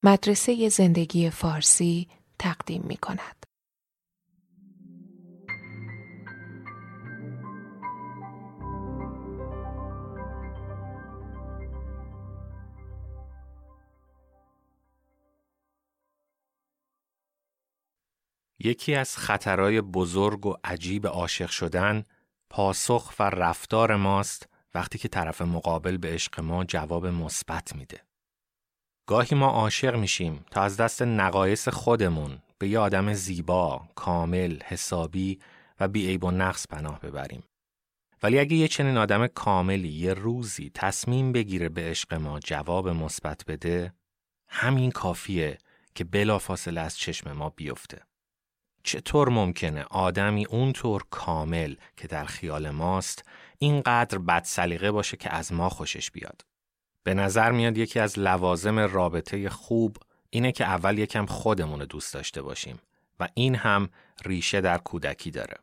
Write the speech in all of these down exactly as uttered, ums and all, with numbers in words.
مدرسه زندگی فارسی تقدیم می کند. یکی از خطرهای بزرگ و عجیب عاشق شدن پاسخ و رفتار ماست وقتی که طرف مقابل به عشق ما جواب مثبت میده. گاهی ما عاشق میشیم تا از دست نقایص خودمون به یه آدم زیبا، کامل، حسابی و بی‌عیب و نقص پناه ببریم. ولی اگه یه چنین آدم کاملی یه روزی تصمیم بگیره به عشق ما جواب مثبت بده، همین کافیه که بلافاصله از چشم ما بیفته. چطور ممکنه آدمی اونطور کامل که در خیال ماست اینقدر بد سلیقه باشه که از ما خوشش بیاد؟ به نظر میاد یکی از لوازم رابطه خوب اینه که اول یکم خودمون رو دوست داشته باشیم و این هم ریشه در کودکی داره.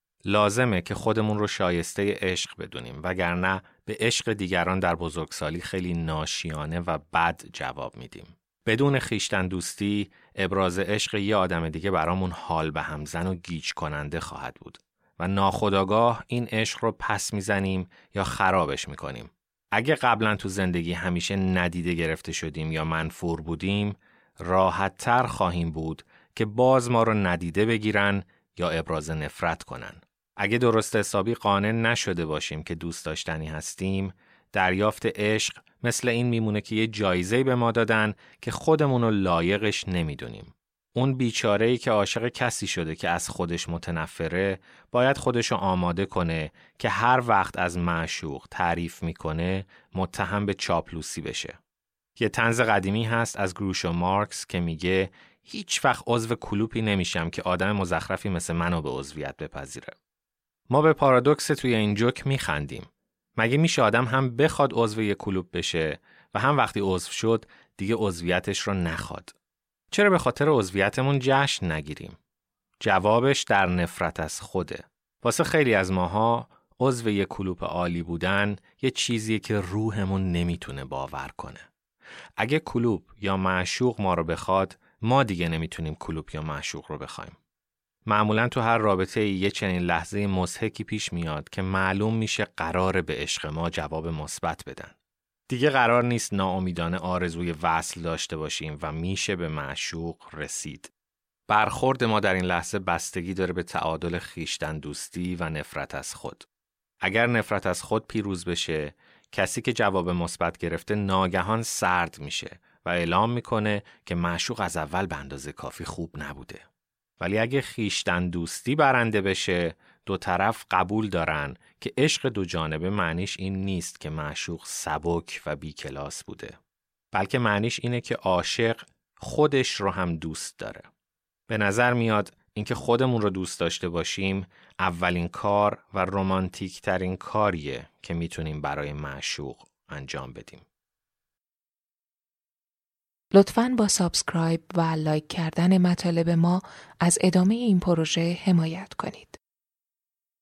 لازمه که خودمون رو شایسته عشق بدونیم وگرنه به عشق دیگران در بزرگسالی خیلی ناشیانه و بد جواب میدیم. بدون خویشتن دوستی ابراز عشق یه آدم دیگه برامون حال به همزن و گیج کننده خواهد بود و ناخودآگاه این عشق رو پس میزنیم یا خرابش میکنیم. اگه قبلا تو زندگی همیشه ندیده گرفته شدیم یا منفور بودیم، راحت تر خواهیم بود که باز ما رو ندیده بگیرن یا ابراز نفرت کنن. اگه درست حسابی قانع نشده باشیم که دوست داشتنی هستیم، دریافت عشق مثل این میمونه که یه جایزه‌ای به ما دادن که خودمون رو لایقش نمیدونیم. اون بیچاره‌ای که عاشق کسی شده که از خودش متنفره، باید خودش رو آماده کنه که هر وقت از معشوق تعریف میکنه متهم به چاپلوسی بشه. یه طنز قدیمی هست از گروشو مارکس که میگه هیچ وقت عضو کلوپی نمیشم که آدم مزخرفی مثل منو به عضویت بپذیره. ما به پارادوکس توی این جوک میخندیم. مگه میشه آدم هم بخواد عضو یک کلوب بشه و هم وقتی عضو شد دیگه عضویتش رو نخواد؟ چرا به خاطر عضویتمون جشن نگیریم؟ جوابش در نفرت از خوده. واسه خیلی از ماها عضو یک کلوب عالی بودن یه چیزیه که روحمون نمیتونه باور کنه. اگه کلوب یا معشوق ما رو بخواد، ما دیگه نمیتونیم کلوب یا معشوق رو بخوایم. معمولاً تو هر رابطه یه چنین لحظه مضحکی پیش میاد که معلوم میشه قراره به عشق ما جواب مثبت بدن. دیگه قرار نیست ناامیدانه آرزوی وصل داشته باشیم و میشه به معشوق رسید. برخورد ما در این لحظه بستگی داره به تعادل خویشتن دوستی و نفرت از خود. اگر نفرت از خود پیروز بشه، کسی که جواب مثبت گرفته ناگهان سرد میشه و اعلام میکنه که معشوق از اول به اندازه کافی خوب نبوده. ولی اگه خویشتن دوستی برنده بشه، دو طرف قبول دارن که عشق دو جانبه معنیش این نیست که معشوق سبک و بی کلاس بوده، بلکه معنیش اینه که عاشق خودش رو هم دوست داره. به نظر میاد اینکه خودمون رو دوست داشته باشیم اولین کار و رمانتیک ترین کاریه که میتونیم برای معشوق انجام بدیم. لطفاً با سابسکرایب و لایک کردن مطالب ما از ادامه این پروژه حمایت کنید.